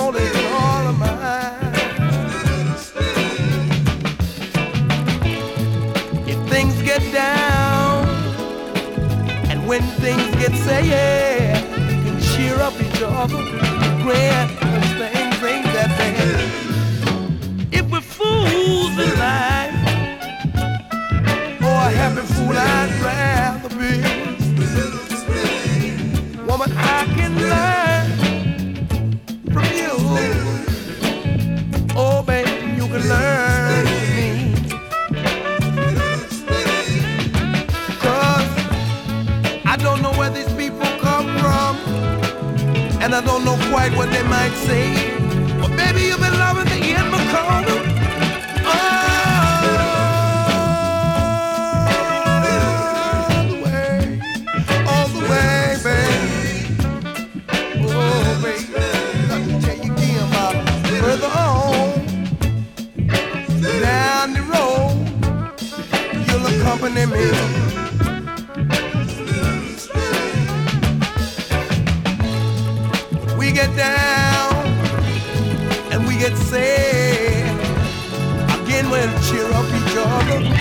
only all of mine. If things get down and when things get sad, you can cheer up each other. Grand things ain't that bad. If we're fools in life, a happy fool I'd rather be. Woman, I can learn from you. Oh, baby, you can learn from me. 'Cause I don't know where these people come from, and I don't know quite what they might say. But baby, you've been loving me in my corner. Accompany me. We get down and we get sad. Again, we'll cheer up each other.